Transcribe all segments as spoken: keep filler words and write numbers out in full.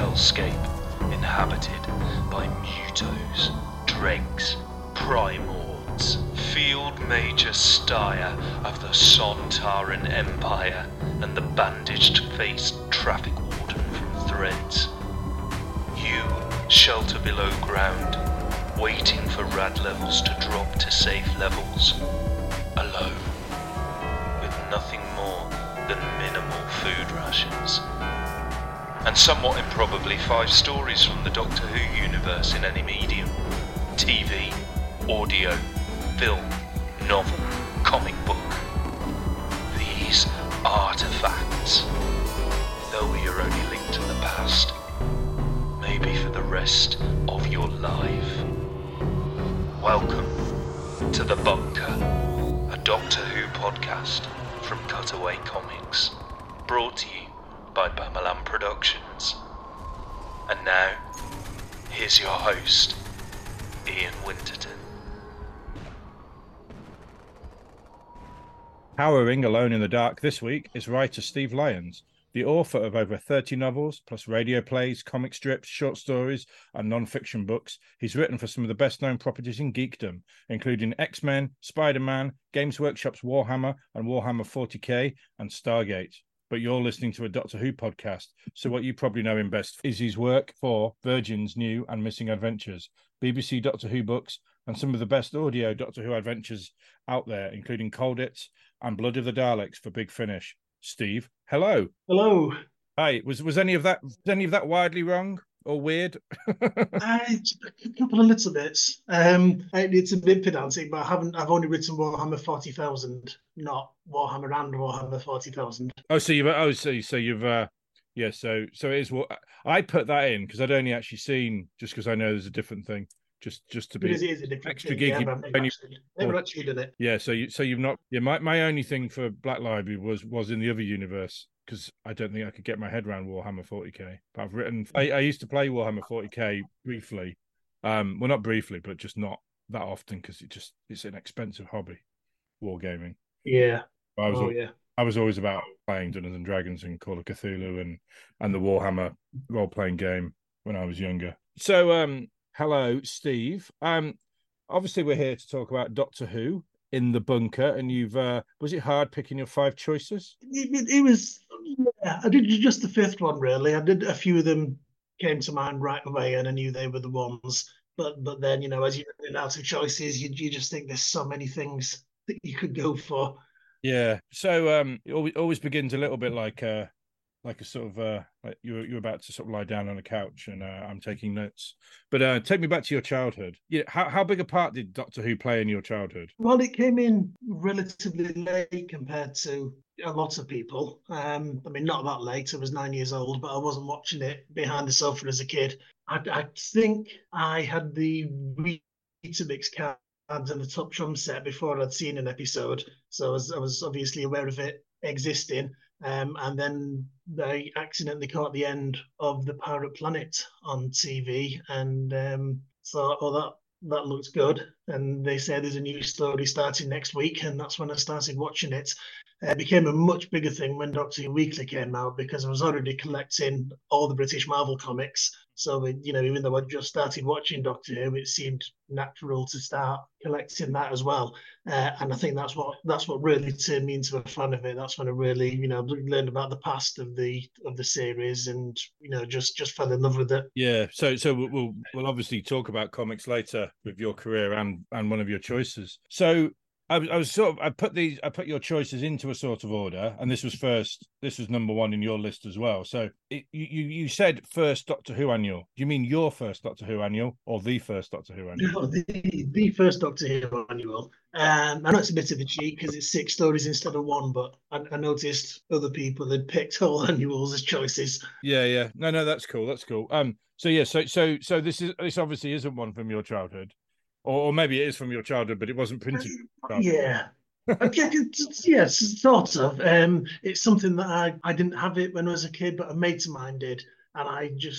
hellscape inhabited by mutos, dregs, primords, Field Major Steyr of the Sontaran Empire, and the bandaged-faced traffic warden from Threads. You shelter below ground, waiting for rad levels to drop to safe levels, alone, with nothing more than minimal food rations. And somewhat improbably, five stories from the Doctor Who universe in any medium: T V, audio, film, novel, comic book. These artifacts, though you're only linked to the past, maybe for the rest of your life. Welcome to The Bunker, a Doctor Who podcast from Cutaway Comics, brought to you by Bamalam Productions. And now, here's your host, Ian Winterton. Powering Alone in the Dark this week is writer Steve Lyons, the author of over thirty novels, plus radio plays, comic strips, short stories, and non-fiction books. He's written for some of the best-known properties in geekdom, including X-Men, Spider-Man, Games Workshop's Warhammer and Warhammer forty K, and Stargate. But you're listening to a Doctor Who podcast, so what you probably know him best is his work for Virgin's New and Missing Adventures, B B C Doctor Who books, and some of the best audio Doctor Who adventures out there, including Colditz and Blood of the Daleks for Big Finish. Steve, hello. Hello. Hi. Was was any of that was any of that widely wrong or weird? I, a couple of little bits. Um, it's a bit pedantic, but I haven't. I've only written Warhammer forty thousand, not Warhammer and Warhammer forty thousand. Oh, so you've oh, so so you've uh, yeah. So so it is what I put that in because I'd only actually seen just because I know there's a different thing. Just, just to be it is, it is a different extra thing, geeky. Yeah, never, you, actually, never actually done it. Yeah, so you, so you've not. Yeah, my, my only thing for Black Library was was in the other universe because I don't think I could get my head around Warhammer forty K. But I've written. I, I used to play Warhammer forty K briefly. Um, well, not briefly, but just not that often because it just it's an expensive hobby, wargaming. Yeah. I was. Oh always, yeah. I was always about playing Dungeons and Dragons and Call of Cthulhu and and the Warhammer role playing game when I was younger. So um. Hello, Steve. Um, obviously we're here to talk about Doctor Who in the bunker, and you've uh, was it hard picking your five choices? It, it, it was. Yeah, I did just the fifth one really. I did a few of them came to mind right away, and I knew they were the ones. But but then you know, as you're running out of choices, you you just think there's so many things that you could go for. Yeah. So um, it always, always begins a little bit like uh like a sort of uh like you're you're about to sort of lie down on a couch and uh, I'm taking notes. But uh take me back to your childhood. Yeah, how how big a part did Doctor Who play in your childhood? Well, it came in relatively late compared to a lot of people. Um, I mean, not that late. I was nine years old, but I wasn't watching it behind the sofa as a kid. I, I think I had the Weetabix cards and the Top Drum set before I'd seen an episode, so I was, I was obviously aware of it existing. Um, and then they accidentally caught the end of the Pirate Planet on T V, and um, thought, "Oh, that that looks good." And they say there's a new story starting next week, and that's when I started watching it. It became a much bigger thing when Doctor Who Weekly came out because I was already collecting all the British Marvel comics. So, you know, even though I just started watching Doctor Who, it seemed natural to start collecting that as well. Uh, and I think that's what that's what really turned me into a fan of it. That's when I really, you know, learned about the past of the of the series, and you know, just just fell in love with it. Yeah. So so we'll we'll obviously talk about comics later with your career and and one of your choices. So I was, I was sort of, I put these, I put your choices into a sort of order, and this was first, this was number one in your list as well. So it, you, you said first Doctor Who annual. Do you mean your first Doctor Who annual or the first Doctor Who annual? No, the, the first Doctor Who annual. Um, I know it's a bit of a cheat because it's six stories instead of one, but I, I noticed other people had picked whole annuals as choices. Yeah, yeah. No, no, that's cool. That's cool. Um, so yeah, so so so this is this obviously isn't one from your childhood. Or, or maybe it is from your childhood, but it wasn't printed. Yeah. Okay, yes, sort of. Um, it's something that I, I didn't have it when I was a kid, but a mate of mine did, and I just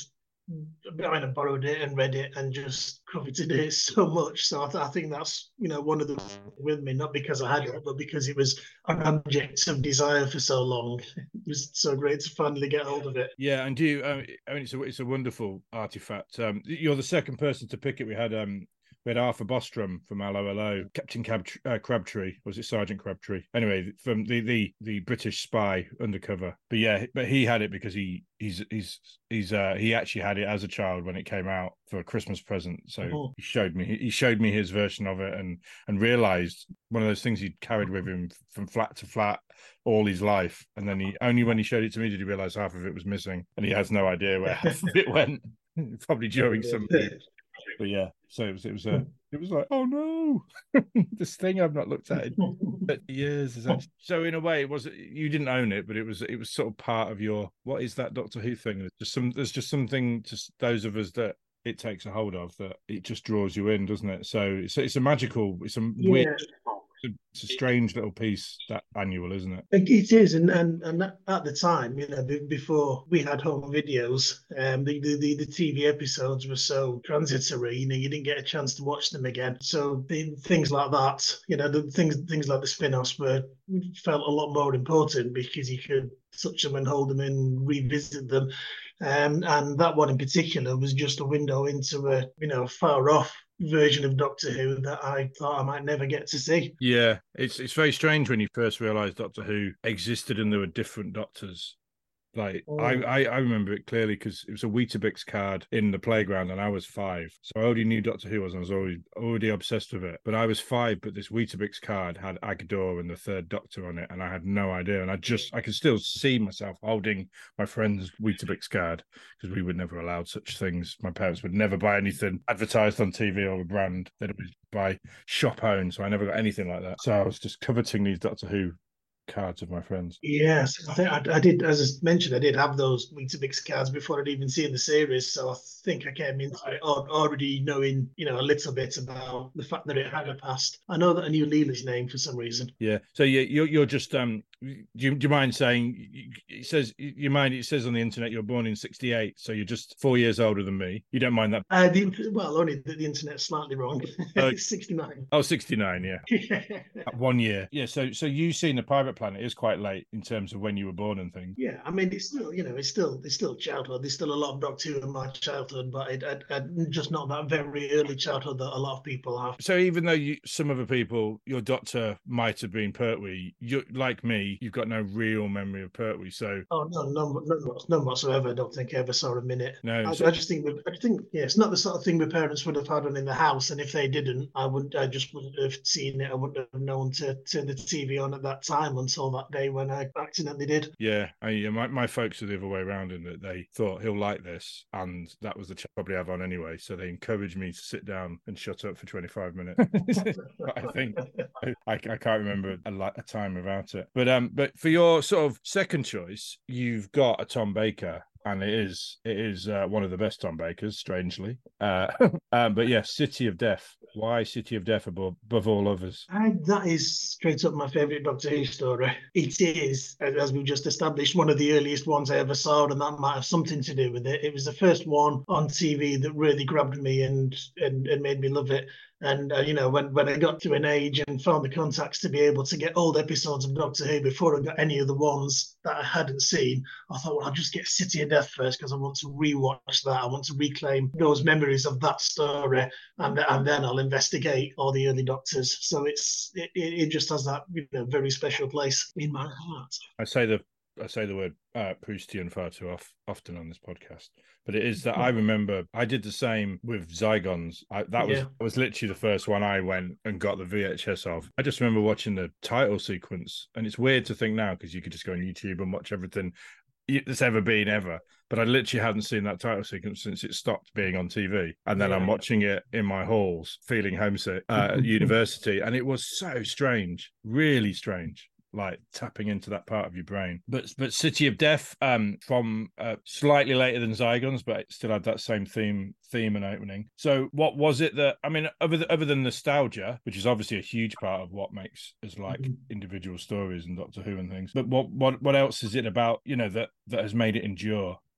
I mean, I borrowed it and read it and just coveted it so much. So I, th- I think that's, you know, one of the with me, not because I had it, but because it was an object of desire for so long. It was so great to finally get hold of it. Yeah, and do you? Um, I mean, it's a it's a wonderful artifact. Um, you're the second person to pick it. We had um we had Arthur Bostrom from Hello Hello, Captain Cab, uh, Crabtree, was it Sergeant Crabtree? Anyway, from the the the British spy undercover. But yeah, but he had it because he he's he's he's uh he actually had it as a child when it came out for a Christmas present. So Oh. he showed me he showed me his version of it and and realized one of those things he'd carried with him from flat to flat all his life. And then he only when he showed it to me did he realize half of it was missing, and he has no idea where half of it went. Probably during some. But yeah, so it was it was a it was like, oh no, this thing I've not looked at in but years. Is actually... So in a way, it was you didn't own it, but it was it was sort of part of your what is that Doctor Who thing? There's just some there's just something to those of us that it takes a hold of that it just draws you in, doesn't it? So it's it's a magical, it's a Yeah. weird. It's a strange little piece, that annual, isn't it? It is, and and, and at the time, you know, before we had home videos, um, the, the the T V episodes were so transitory. You know, you didn't get a chance to watch them again. So the things like that, you know, the things things like the spin-offs were felt a lot more important because you could touch them and hold them and revisit them. Um, and that one in particular was just a window into a, you know, far off version of Doctor Who that I thought I might never get to see. Yeah, it's it's very strange when you first realise Doctor Who existed and there were different Doctors. Like oh. I, I, I remember it clearly because it was a Weetabix card in the playground and I was five. So I already knew Doctor Who was and I was already, already obsessed with it. But I was five, but this Weetabix card had Agador and the third Doctor on it and I had no idea. And I just, I could still see myself holding my friend's Weetabix card because we were never allowed such things. My parents would never buy anything advertised on T V or a brand. They'd always buy shop owned. So I never got anything like that. So I was just coveting these Doctor Who cards of my friends. Yes, I think I, I did. As I mentioned, I did have those Weetabix cards before I'd even seen the series. So I think I came into it already knowing, you know, a little bit about the fact that it had a past. I know that I knew Leela's name for some reason. Yeah. So you you're, you're just um. Do you, do you mind saying? It says you mind. It says on the internet you're born in sixty-eight, so you're just four years older than me. You don't mind that? Uh, the, well, only the, the internet's slightly wrong. Uh, it's sixty-nine. Oh, sixty-nine. Yeah. yeah. One year. Yeah. So so you seen the Pirate Planet is quite late in terms of when you were born and things. Yeah, I mean it's still, you know, it's still it's still childhood. There's still a lot of Doctor Who in my childhood, but it, it, it, just not that very early childhood that a lot of people have. So even though you, some other people, your doctor might have been Pertwee, you like me, you've got no real memory of Pertwee. So oh no, no, no, none whatsoever. I don't think I ever saw a minute. No, I, so... I just think I think yeah, it's not the sort of thing my parents would have had on in the house, and if they didn't, I would I just wouldn't have seen it. I wouldn't have known to turn the T V on at that time until that day when I accidentally did. Yeah, I, my my folks are the other way around in that they thought he'll like this, and that was the ch- probably have on anyway. So they encouraged me to sit down and shut up for twenty-five minutes. I think I, I can't remember a, a time without it. But um, but for your sort of second choice, you've got a Tom Baker. And it is it is uh, one of the best Tom Bakers, strangely. Uh, um, but yes, yeah, City of Death. Why City of Death above, above all others? I, that is straight up my favourite Doctor Who story. It is, as we've just established, one of the earliest ones I ever saw, and that might have something to do with it. It was the first one on T V that really grabbed me and and, and made me love it. And, uh, you know, when, when I got to an age and found the contacts to be able to get old episodes of Doctor Who before I got any of the ones that I hadn't seen, I thought, well, I'll just get City of Death first because I want to rewatch that. I want to reclaim those memories of that story, and, and then I'll investigate all the early Doctors. So it's it, it just has that, you know, very special place in my heart. I say the I say the word uh, Proustian far too off, often on this podcast, but it is that I remember I did the same with Zygons. I, that was yeah. was literally the first one I went and got the V H S of. I just remember watching the title sequence, and it's weird to think now because you could just go on YouTube and watch everything that's ever been ever. But I literally hadn't seen that title sequence since it stopped being on T V, and then yeah. I'm watching it in my halls, feeling homesick uh, at university, and it was so strange, really strange. Like tapping into that part of your brain. But but City of Death, um, from uh, slightly later than Zygons, but it still had that same theme theme and opening. So what was it that, I mean, other than, other than nostalgia, which is obviously a huge part of what makes us like mm-hmm. individual stories and Doctor Who and things, but what what what else is it about, you know, that that has made it endure?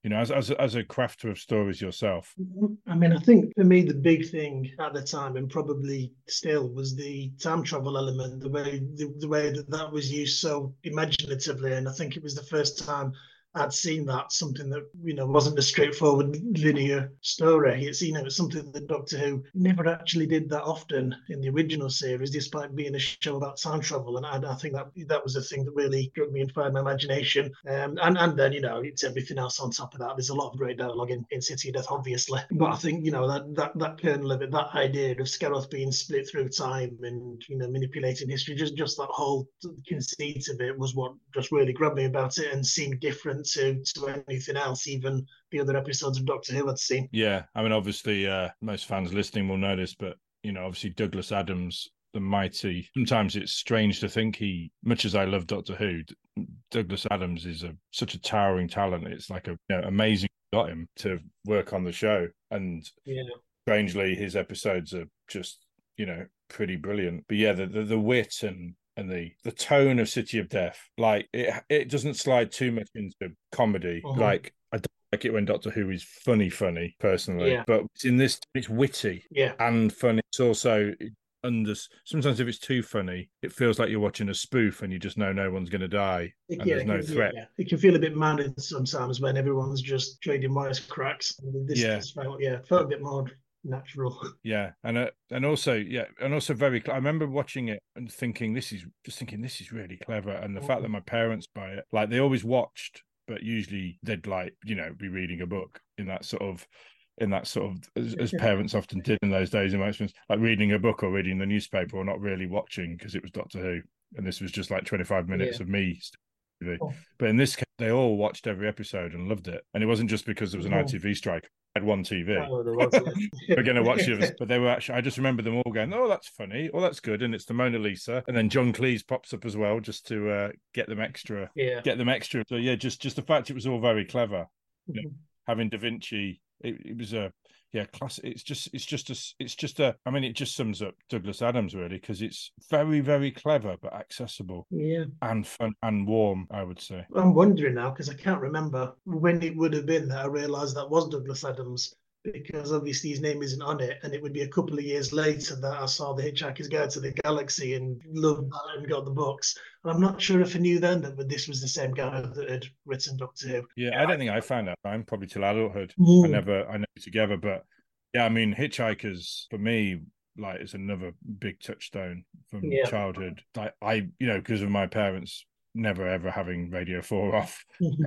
You know, as as as a crafter of stories yourself. I mean, I think for me the big thing at the time, and probably still, was the time travel element. The way the, the way that that was used so imaginatively, and I think it was the first time I'd seen that, something that, you know, wasn't a straightforward linear story. It's, you know, it's something that Doctor Who never actually did that often in the original series, despite being a show about time travel. And I, I think that that was the thing that really struck me and fired my imagination. Um, and and then, you know, it's everything else on top of that. There's a lot of great dialogue in, in City of Death, obviously, but I think, you know, that that that kernel of it, that idea of Skeroth being split through time and, you know, manipulating history, just just that whole conceit of it was what just really grabbed me about it and seemed different to to anything else, even the other episodes of Doctor Who I'd seen. Yeah, I mean, obviously, uh, most fans listening will know this, but you know, obviously, Douglas Adams, the mighty. Sometimes it's strange to think he, much as I love Doctor Who, Douglas Adams is a such a towering talent. It's like a you know, amazing got him to work on the show, and yeah. strangely, his episodes are just you know pretty brilliant. But yeah, the the, the wit and and the the tone of City of Death, like it it doesn't slide too much into comedy. Uh-huh. Like I don't like it when Doctor Who is funny, funny personally, Yeah. but in this it's witty Yeah. and funny. It's also under. Sometimes if it's too funny, it feels like you're watching a spoof, and you just know no one's going to die, It, and yeah, there's it no can, threat. yeah, it can feel a bit mad sometimes when everyone's just trading wisecracks. This, Yeah. this felt, yeah, felt a bit more natural. Yeah, and uh, and also yeah, and also very. I remember watching it and thinking this is just thinking this is really clever, and the fact that my parents buy it, like they always watched, but usually they'd like you know be reading a book in that sort of in that sort of as, as parents often did in those days in my experience, like reading a book or reading the newspaper or not really watching because it was Doctor Who, and this was just like twenty-five minutes Yeah. of me. Oh. But in this case, they all watched every episode and loved it, and it wasn't just because there was an Mhm. I T V strike. I had one T V. Oh, there was, yeah. We're going to watch the others, but they were actually. I just remember them all going, "Oh, that's funny. Oh, that's good." And it's the Mona Lisa, and then John Cleese pops up as well, just to uh, get them extra. Yeah. Get them extra. So yeah, just just the fact it was all very clever. You know, Mhm. having Da Vinci, it, it was a yeah class. It's just it's just a it's just a. I mean, it just sums up Douglas Adams really because it's very very clever but accessible Yeah. and fun and warm. I would say. I'm wondering now because I can't remember when it would have been that I realised that was Douglas Adams, because obviously his name isn't on it, and it would be a couple of years later that I saw The Hitchhiker's Guide to the Galaxy and loved that and got the books. And I'm not sure if I knew then that this was the same guy that had written Doctor Who. Yeah, I don't think I found that time probably till adulthood. Mm. I never, I never together, but yeah, I mean, Hitchhikers for me, like, is another big touchstone from Yeah. childhood. Like, I, you know, because of my parents never ever having Radio Four off,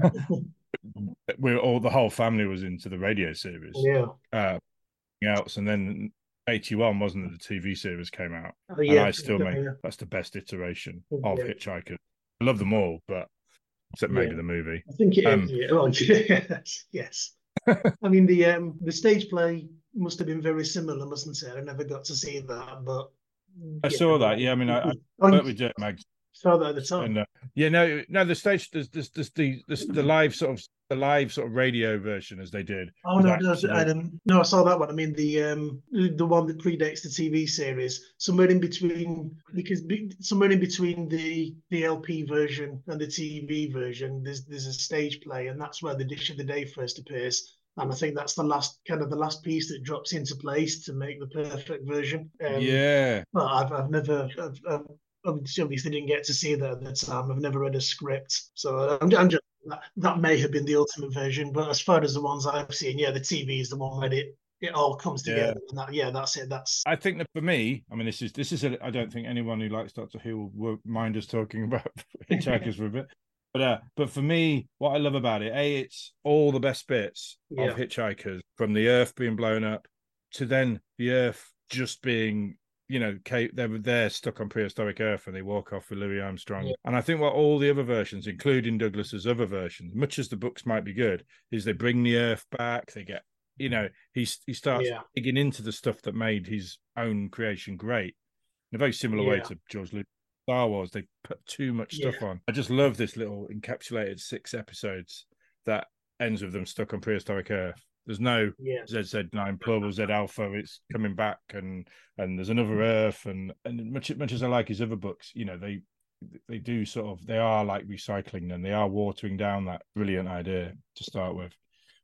we're all the whole family was into the radio series. Yeah. Uh, else, and then eighty-one wasn't it the T V series came out, Oh, yeah. and I still make Yeah. that's the best iteration Yeah. of Hitchhikers. I love them all, but except maybe Yeah. the movie. I think it Um, is. Yeah. Oh, yes. Yes. I mean, the um the stage play must have been very similar, mustn't it? I never got to see that, but I yeah, saw that. Yeah, I mean, I, I oh, worked you with Dirk Mag, saw that at the time. and uh, yeah, no, no, the stage, there's, there's, there's the, the the live sort of the live sort of radio version as they did. Oh was no, no, actually- I didn't- no, I saw that one. I mean the um the one that predates the T V series, somewhere in between, because be- somewhere in between the the L P version and the T V version, there's there's a stage play, and that's where the Dish of the Day first appears. And I think that's the last kind of the last piece that drops into place to make the perfect version. Um, yeah, But I've I've never I've, I've obviously didn't get to see that at the time. I've never read a script, so I'm, I'm just that, that may have been the ultimate version. But as far as the ones I've seen, yeah, the T V is the one where it it all comes together. Yeah. And that, yeah, that's it. That's I think that for me, I mean, this is this is a, I don't think anyone who likes Doctor Who will mind us talking about Hitchhikers for a bit. But uh, but for me, what I love about it, a, it's all the best bits Yeah. of Hitchhikers, from the Earth being blown up to then the Earth just being, you know, ca- they were there stuck on prehistoric Earth and they walk off with Louis Armstrong. Yeah. And I think what all the other versions, including Douglas's other versions, much as the books might be good, is they bring the Earth back. They get, you know, he he starts Yeah. digging into the stuff that made his own creation great in a very similar way Yeah. to George Lucas. Star Wars, they put too much stuff on. I just love this little encapsulated six episodes that ends with them stuck on prehistoric Earth. There's no yeah, Z Z nine Plug or Z Alpha. It's coming back, and and there's another Earth, and and much much as I like his other books, you know, they they do sort of they are like recycling them. They are watering down that brilliant idea to start with.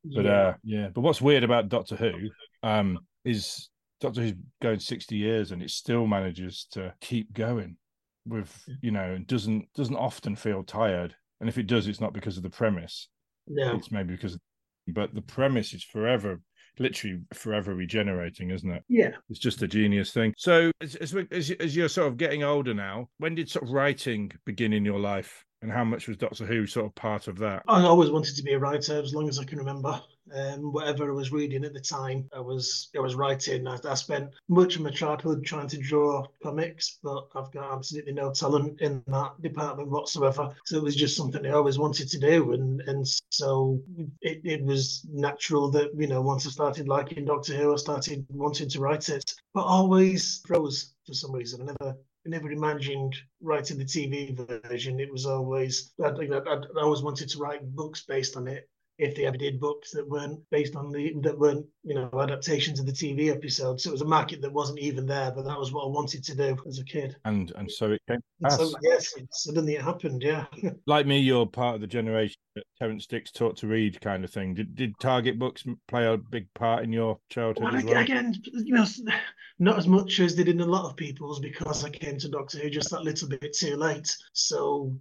But yeah. uh, yeah. But what's weird about Doctor Who um, is Doctor Who's going sixty years and it still manages to keep going with, you know, doesn't doesn't often feel tired. And if it does, it's not because of the premise. No. It's maybe because of, but the premise is forever, literally forever regenerating, isn't it? Yeah. It's just a genius thing. So as, as, as, as you're sort of getting older now, when did sort of writing begin in your life? And how much was Doctor Who sort of part of that? I always wanted to be a writer as long as I can remember. Um, whatever I was reading at the time, I was I was writing. I, I spent much of my childhood trying to draw comics, but I've got absolutely no talent in that department whatsoever. So it was just something I always wanted to do, and and so it, it was natural that, you know, once I started liking Doctor Who, I started wanting to write it. But always froze for some reason. I never I never imagined writing the T V version. It was always I, I, I always wanted to write books based on it. If they ever did books that weren't based on the that weren't, you know, adaptations of the T V episodes, so it was a market that wasn't even there. But that was what I wanted to do as a kid. And and so it came. And so yes, it, suddenly it happened. Yeah. Like me, you're part of the generation that Terrance Dicks taught to read, kind of thing. Did did Target books play a big part in your childhood Well, as well? again, you know, not as much as they did in a lot of people's, because I came to Doctor Who just that little bit too late. So,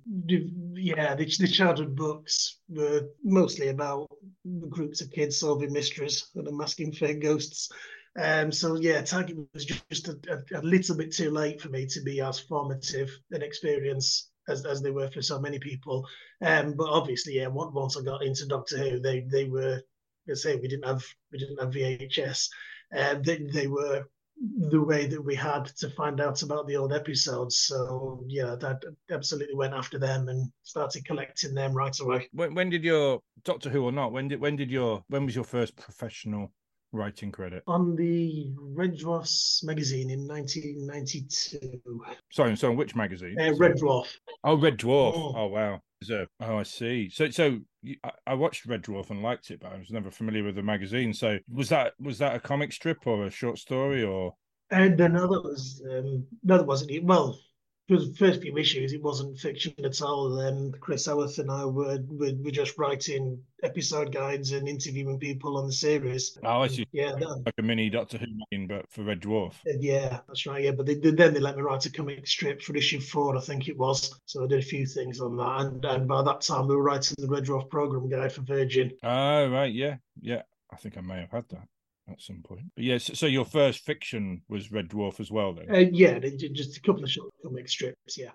yeah, the, the childhood books were mostly about groups of kids solving mysteries and unmasking fake ghosts. Um, so, yeah, Target was just a, a, a little bit too late for me to be as formative an experience as, as they were for so many people. Um, but obviously, yeah, once I got into Doctor Who, they they were, I say, we didn't have we didn't have V H S. Uh, they, they were the way that we had to find out about the old episodes. So yeah, that absolutely went after them and started collecting them right away. When, when did your Doctor Who or not? When did when did your when was your first professional writing credit? On the Red Dwarfs magazine in nineteen ninety-two. Sorry, so which magazine? Uh, Red Dwarf. Oh, Red Dwarf. Oh, oh wow. So, oh, I see. So, so you, I, I watched Red Dwarf and liked it, but I was never familiar with the magazine. So, was that was that a comic strip or a short story or? And then no, that was um, no, that wasn't. Well, for the first few issues, it wasn't fiction at all. Um, Chris Howarth and I were, were were just writing episode guides and interviewing people on the series. Oh, I see. Yeah, that, like a mini Doctor Who magazine, but for Red Dwarf. Yeah, that's right. Yeah, but they, then they let me write a comic strip for issue four, I think it was. So I did a few things on that, and, and by that time we were writing the Red Dwarf program guide for Virgin. Oh, right, yeah, yeah. I think I may have had that at some point. But yes, yeah, so, so your first fiction was Red Dwarf as well, then? Uh, yeah, just a couple of short comic strips. Yeah.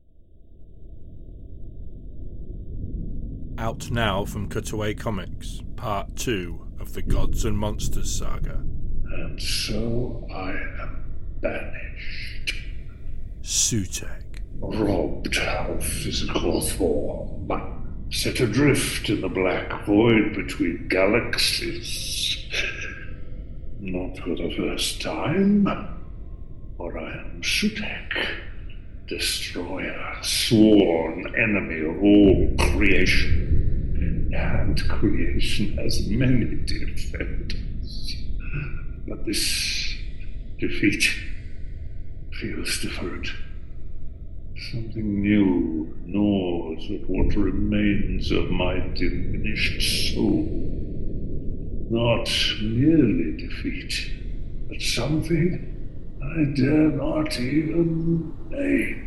Out now from Cutaway Comics, part two of the Gods and Monsters saga. And so I am banished. Sutekh. Robbed of physical form. Set adrift in the black void between galaxies. Not for the first time. For I am Sutekh. Destroyer, sworn enemy of all creation. And creation has many defenders. But this defeat feels different. Something new gnaws at what remains of my diminished soul. Not merely defeat, but something I dare not even name.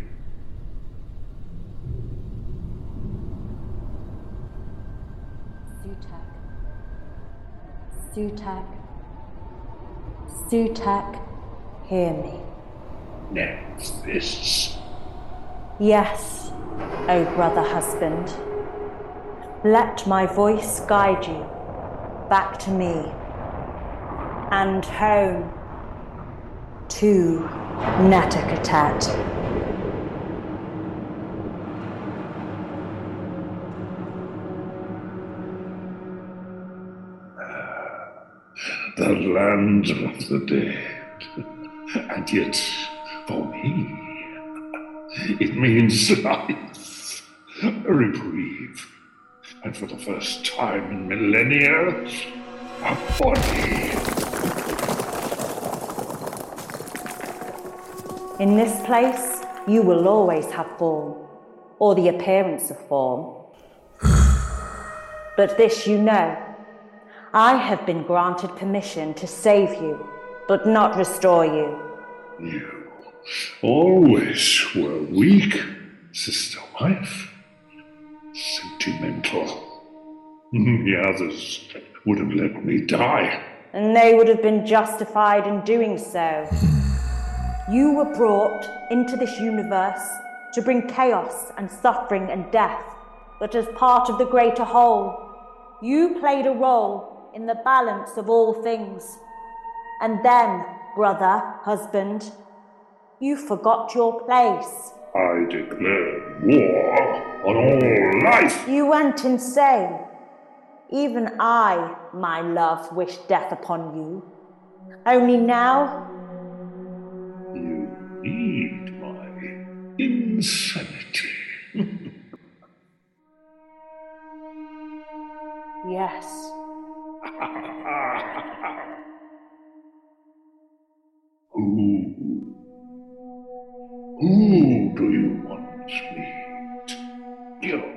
Sutekh. Sutekh. Sutekh, hear me. Next, this. Yes, O brother husband. Let my voice guide you back to me and home to Nettikatet. The land of the dead. And yet, for me, it means life, a reprieve, and for the first time in millennia, a body. In this place, you will always have form, or the appearance of form. But this you know, I have been granted permission to save you, but not restore you. You always were weak, sister wife. Sentimental. The others would have let me die. And they would have been justified in doing so. You were brought into this universe to bring chaos and suffering and death, but as part of the greater whole, you played a role in the balance of all things. And then, brother, husband, you forgot your place. I declared war on all life. You went insane. Even I, my love, wish death upon you. Only now... You need my insanity. Yes. Who? Who do you want me to kill?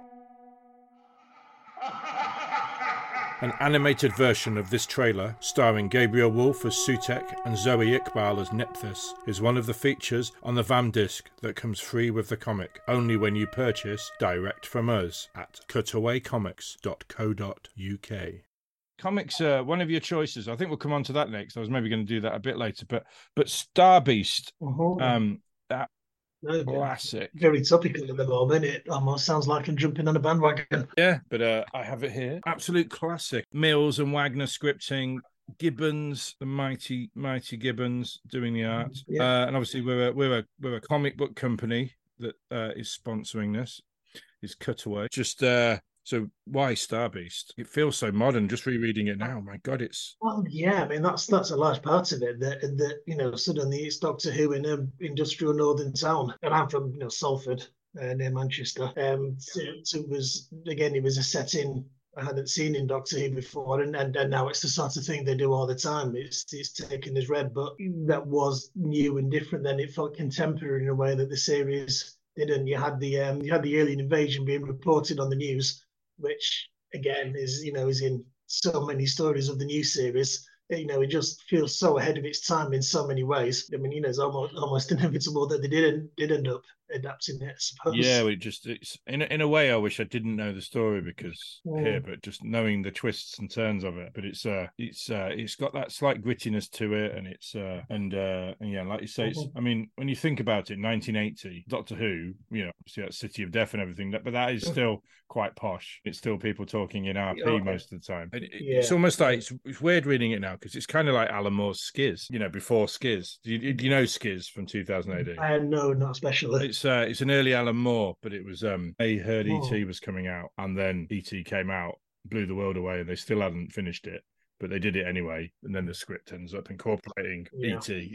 An animated version of this trailer, starring Gabriel Wolf as Sutek and Zoe Iqbal as Nephthys, is one of the features on the V A M disc that comes free with the comic, only when you purchase direct from us at cutaway comics dot co dot uk. Comics, uh, one of your choices. I think we'll come on to that next. I was maybe going to do that a bit later, but but Star Beast, Uh-huh. um, that No, classic. Very topical at the moment. It almost sounds like I'm jumping on a bandwagon. Yeah, but uh, I have it here. Absolute classic. Mills and Wagner scripting. Gibbons, the mighty, mighty Gibbons doing the art. Yeah. Uh, and obviously we're a, we're a we're a comic book company that uh, is sponsoring this. Is Cutaway. Just uh, so why Star Beast? It feels so modern. Just rereading it now, my God, it's Well, yeah, I mean that's that's a large part of it. That that you know suddenly it's Doctor Who in an industrial northern town, and I'm from you know Salford uh, near Manchester. Um, so, so it was again it was a setting I hadn't seen in Doctor Who before, and, and and now it's the sort of thing they do all the time. It's it's taken as read, but that was new and different. Then it felt contemporary in a way that the series didn't. You had the um you had the alien invasion being reported on the news, which again is you know is in so many stories of the new series. You know, it just feels so ahead of its time in so many ways. I mean, you know, it's almost almost inevitable that they didn't did end up adapting it, I suppose. yeah. We just it's in a, in a way. I wish I didn't know the story because Mm. here, but just knowing the twists and turns of it. But it's uh it's uh it's got that slight grittiness to it, and it's uh and uh and yeah, like you say, it's, Mhm. I mean, when you think about it, nineteen eighty, Doctor Who, you know, obviously that's City of Death and everything, that but that is still quite posh. It's still people talking in R P Okay. most of the time. It- it- Yeah. It's almost like it's, it's weird reading it now because it's kind of like Alan Moore's Skiz, you know, before Skiz. Do you, do you know Skiz from two thousand A D? I know, not especially. It's uh, it's an early Alan Moore, but it was um, they heard Oh. E T was coming out, and then E T came out, blew the world away, and they still hadn't finished it, but they did it anyway. And then the script ends up incorporating Yeah. E T,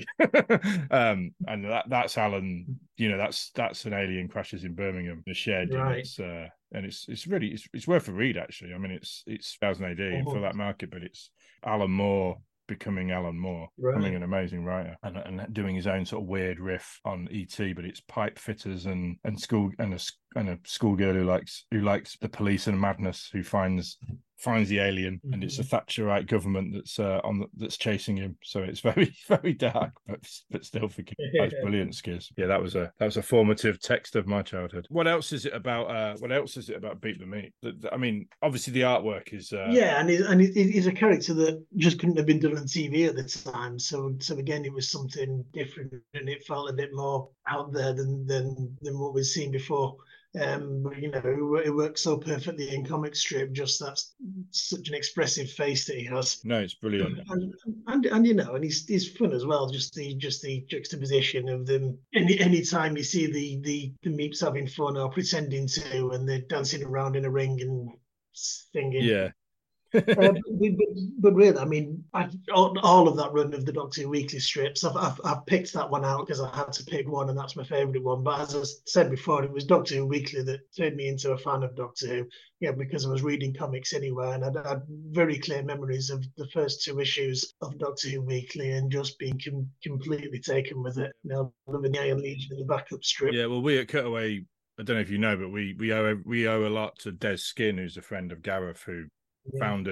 um, and that that's Alan. You know, that's that's an alien crashes in Birmingham, the shed, and Right. it's uh, and it's it's really it's, it's worth a read actually. I mean, it's it's two thousand A D Mhm. for that market, but it's Alan Moore becoming Alan Moore, becoming Right. an amazing writer, and, and doing his own sort of weird riff on E T, but it's pipe fitters and and school and a and a schoolgirl who likes who likes the police and madness, who finds finds the alien, and it's a Thatcherite government that's uh, on the, that's chasing him. So it's very very dark, but but still forgiving. That's brilliant, Skiz. Yeah, that was a that was a formative text of my childhood. What else is it about? Uh, what else is it about Beat the Meat? The, the- I mean, obviously the artwork is. Uh, Yeah, and, he, and he, he's a character that just couldn't have been done on T V at the time. So, so again, it was something different, and it felt a bit more out there than than than what we've seen before. Um, but you know, it, wo- it works so perfectly in comic strip. Just that's such an expressive face that he has. No, it's brilliant. And, and and you know, and he's he's fun as well. Just the just the juxtaposition of them. Any any time you see the the the Meeps having fun or pretending to, and they're dancing around in a ring and singing. Yeah. Uh, but, but, but really, I mean, I, all, all of that run of the Doctor Who weekly strips, I've, I've, I've picked that one out because I had to pick one, and that's my favourite one. But as I said before, it was Doctor Who Weekly that turned me into a fan of Doctor Who. Yeah, because I was reading comics anyway, and I had very clear memories of the first two issues of Doctor Who Weekly and just being com- completely taken with it. You know, loving the Iron Legion and the backup strip. Yeah, well, we at Cutaway, I don't know if you know, but we we owe we owe a lot to Des Skin, who's a friend of Gareth, who Yeah. founded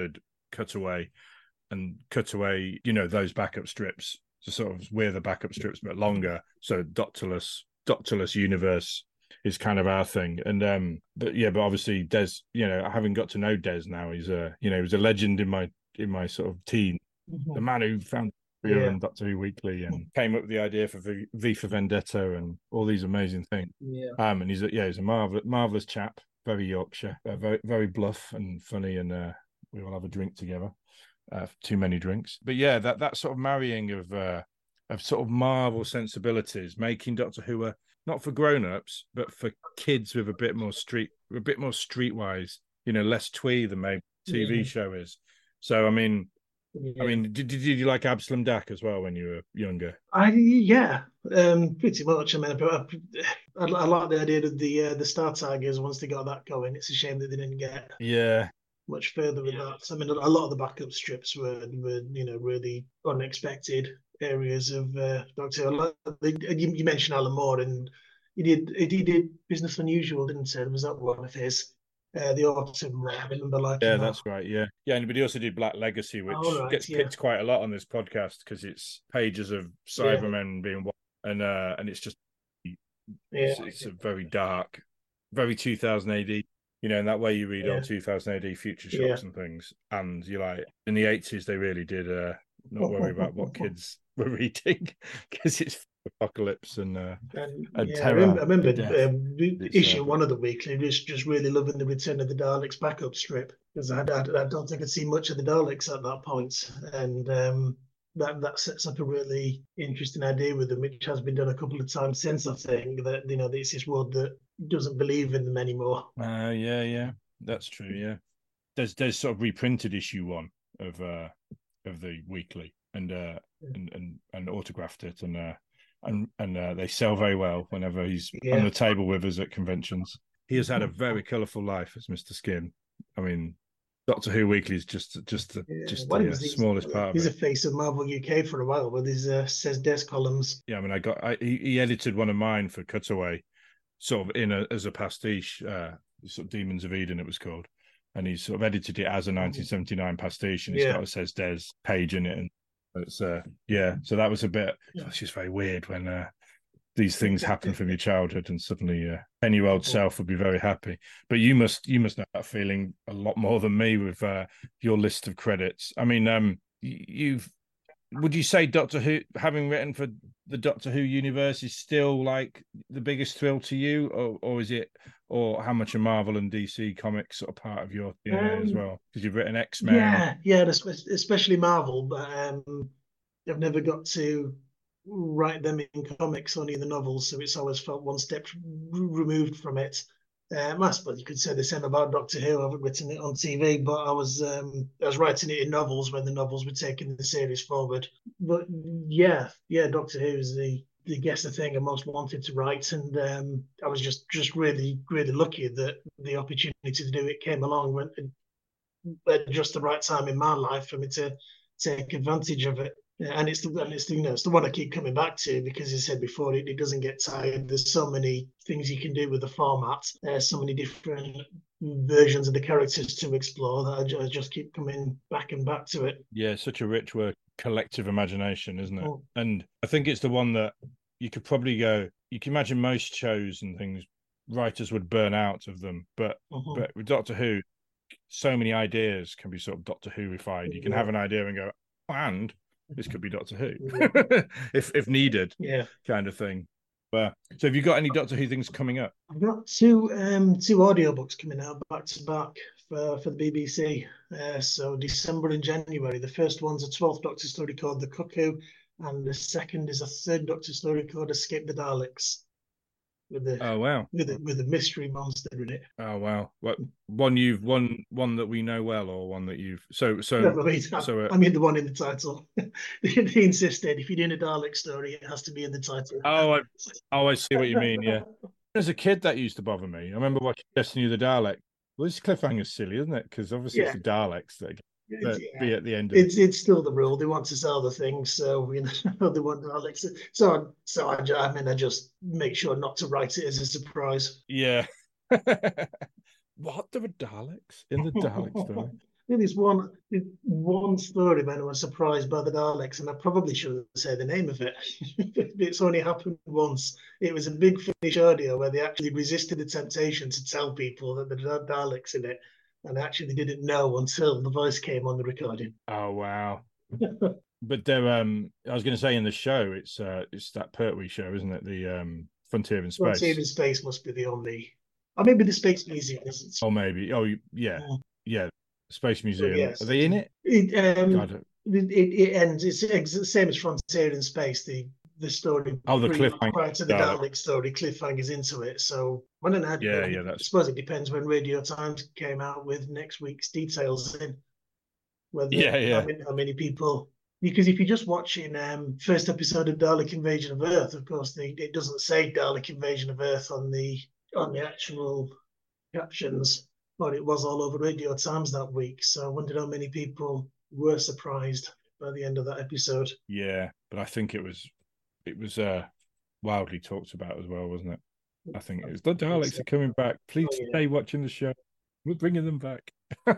Cutaway, and Cutaway, you know, those backup strips. So sort of we're the backup strips, but longer. So Doctorless, Doctorless universe is kind of our thing. And um, but yeah, but obviously Des, you know, having got to know Des now, he's a, you know, he was a legend in my in my sort of teen. Mm-hmm. The man who found yeah. and Doctor Who Weekly and came up with the idea for V, v for Vendetta and all these amazing things. Yeah. Um, and he's a, yeah, he's a marvelous, marvelous chap, very Yorkshire, uh, very, very bluff and funny, and uh, we will have a drink together. Uh, too many drinks, but yeah, that that sort of marrying of uh, of sort of Marvel sensibilities, making Doctor Who a, not for grown-ups, but for kids with a bit more street, a bit more streetwise, you know, less twee than maybe T V yeah. show is. So I mean. Yeah. I mean, did, did you like Absalom Dack as well when you were younger? I yeah, um, pretty much. I mean, I, I, I like the idea of the uh, the Star Tigers once they got that going. It's a shame that they didn't get yeah much further with yeah. that. I mean, a lot of the backup strips were, were you know, really unexpected areas of uh, Doctor Who. You, you mentioned Alan Moore, and he did he did Business Unusual, didn't he? Was that one of his? Uh, the autumn, I remember like yeah, that's that. right. Yeah, yeah, and but he also did Black Legacy, which oh, right, gets yeah. picked quite a lot on this podcast because it's pages of Cybermen yeah. being and uh, and it's just yeah. it's, it's a very dark, very two thousand A D. You know, in that way you read yeah. on two thousand A D future shocks yeah. and things, and you're like, in the eighties they really did uh, not worry about what kids were reading because it's apocalypse and, uh, and, and yeah, terror. I remember, I remember um, issue uh, one of the weekly was just really loving the Return of the Daleks backup strip because I, I, I don't think I'd seen much of the Daleks at that point, and um, that that sets up a really interesting idea with them, which has been done a couple of times since. I think that you know it's this world that doesn't believe in them anymore. Uh, yeah, yeah, that's true. Yeah, there's there's sort of reprinted issue one of uh of the weekly and uh yeah. and, and and autographed it and uh. And and uh, they sell very well whenever he's yeah. on the table with us at conventions. He has had a very colourful life as Mister Skin. I mean, Doctor Who Weekly is just just the, yeah. just the uh, smallest part he's of it. He's a face of Marvel U K for a while with his uh, Says Des columns. Yeah, I mean, I got I, he, he edited one of mine for Cutaway, sort of in a, as a pastiche, uh, sort of Demons of Eden it was called, and he sort of edited it as a nineteen seventy-nine pastiche, and it's yeah. got a Says Des page in it and. It's uh yeah, so that was a bit. It's just very weird when uh, these things happen from your childhood, and suddenly uh, ten-year-old self would be very happy. But you must you must know that feeling a lot more than me with uh, your list of credits. I mean, um, you've would you say Doctor Who, having written for the Doctor Who universe, is still like the biggest thrill to you, or or is it, or how much are Marvel and D C comics sort of part of your D N A um, as well? Because you've written X-Men. Yeah, yeah, especially Marvel, but um, I've never got to write them in comics, only in the novels, so it's always felt one step removed from it. Um, I suppose you could say the same about Doctor Who. I haven't written it on T V, but I was um, I was writing it in novels when the novels were taking the series forward. But yeah, yeah, Doctor Who is the the guess the thing I most wanted to write, and um, I was just just really really lucky that the opportunity to do it came along when, at just the right time in my life for me to take advantage of it. And it's the and it's the, you know it's the one I keep coming back to because, as I said before, it, it doesn't get tired. There's so many things you can do with the format. There's so many different versions of the characters to explore that I just, I just keep coming back and back to it. Yeah, such a rich work, collective imagination, isn't it? Oh. And I think it's the one that you could probably go. You can imagine most shows and things, writers would burn out of them, but uh-huh. but with Doctor Who, so many ideas can be sort of Doctor Who-ified. You can yeah. have an idea and go, oh, and. This could be Doctor Who, yeah. if if needed, yeah, kind of thing. But so, have you got any Doctor Who things coming up? I've got two um two audiobooks coming out back to back for for the B B C. Uh, so December and January. The first one's a twelfth Doctor story called The Cuckoo, and the second is a third Doctor story called Escape the Daleks. With the oh wow with a, with a mystery monster in it. Oh wow! What one you've one one that we know well, or one that you've so so no, I mean, so uh, I mean the one in the title. He insisted if you're doing a Dalek story, it has to be in the title. Oh, I, oh, I see what you mean. Yeah, as a kid, that used to bother me. I remember watching Destiny of the Dalek. Well, this cliffhanger's silly, isn't it? Because obviously yeah. it's the Daleks that But yeah. be at the end of it's it. it's still the rule. They want to sell the thing, so you know they want Alex. So so I, I mean I just make sure not to write it as a surprise. Yeah. What, there were Daleks in the Dalek story? think there's one one story when I was surprised by the Daleks, and I probably shouldn't say the name of it. It's only happened once. It was a big Finnish audio where they actually resisted the temptation to tell people that there were Daleks in it, and actually didn't know until the voice came on the recording. Oh wow! But they're um, I was going to say in the show, it's uh, it's that Pertwee show, isn't it? The um, Frontier in Space. Frontier in Space must be the only, or maybe the Space Museum isn't. Oh, maybe. Oh, yeah, yeah. yeah. Space Museum. Oh, yes. Are they in it? It um, God. It, it ends. It's the same as Frontier in Space. The the story. Oh, the pre- cliffhanger. Prior to the Dalek. Dalek story, cliffhangers into it. So I don't know. Yeah, I yeah. That's. suppose it depends when Radio Times came out with next week's details in. Whether Yeah, yeah. How many, how many people? Because if you're just watching um first episode of Dalek Invasion of Earth, of course, the, it doesn't say Dalek Invasion of Earth on the on the actual captions, but it was all over Radio Times that week. So I wondered how many people were surprised by the end of that episode. Yeah, but I think it was it was uh wildly talked about as well, wasn't it? I think it was the Daleks are coming back. Please Oh, yeah. stay watching the show. We're bringing them back.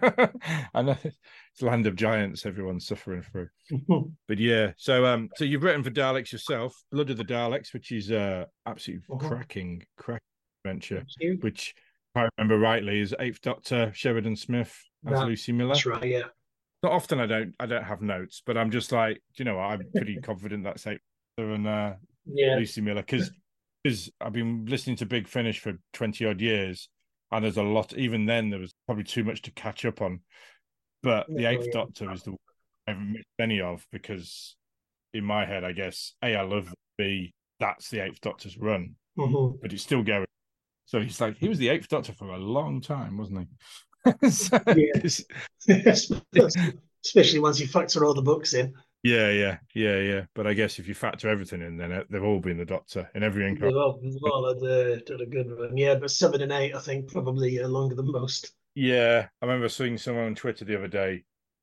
I know it's Land of Giants. Everyone's suffering through. But yeah, so um, so you've written for Daleks yourself, Blood of the Daleks, which is uh absolutely Uh-huh. cracking, cracking adventure. Thank you. Which, if I remember rightly, is Eighth Doctor Sheridan Smith as That- Lucy Miller. That's right. Yeah. Not often I don't I don't have notes, but I'm just like, you know, I'm pretty confident that's Eighth Doctor and uh, Yeah. Lucy Miller because because I've been listening to Big Finish for twenty odd years, and there's a lot. Even then, there was probably too much to catch up on. But the Oh, Eighth yeah. Doctor is the one I haven't missed any of because in my head, I guess A, I love it, B, that's the Eighth Doctor's run, Mhm. but it's still going. So he's like, he was the Eighth Doctor for a long time, wasn't he? So, Yeah. Especially once you factor all the books in. yeah, yeah, yeah, yeah. But I guess if you factor everything in, then they've all been the Doctor in every They've incarnation. all, they've all had, uh, done a good run. Yeah, but seven and eight, I think, probably uh, longer than most. Yeah, I remember seeing someone on Twitter the other day,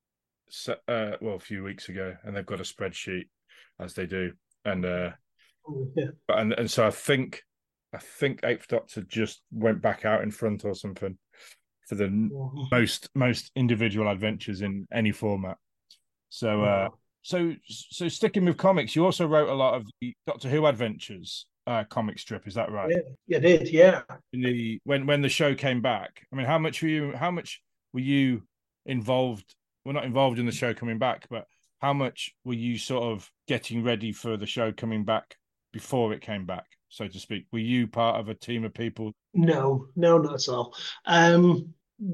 so- uh, well, a few weeks ago, and they've got a spreadsheet, as they do, and uh, Yeah. but and and so I think, I think Eighth Doctor just went back out in front or something for the n- Mhm. most most individual adventures in any format. So, uh, so so sticking with comics, you also wrote a lot of the Doctor Who adventures uh, comic strip. Is that right? Yeah, you did, yeah. In the when when the show came back, I mean, how much were you? How much were you involved? Well, not involved in the show coming back, but how much were you sort of getting ready for the show coming back before it came back, so to speak? Were you part of a team of people? No, no, not at all. Um,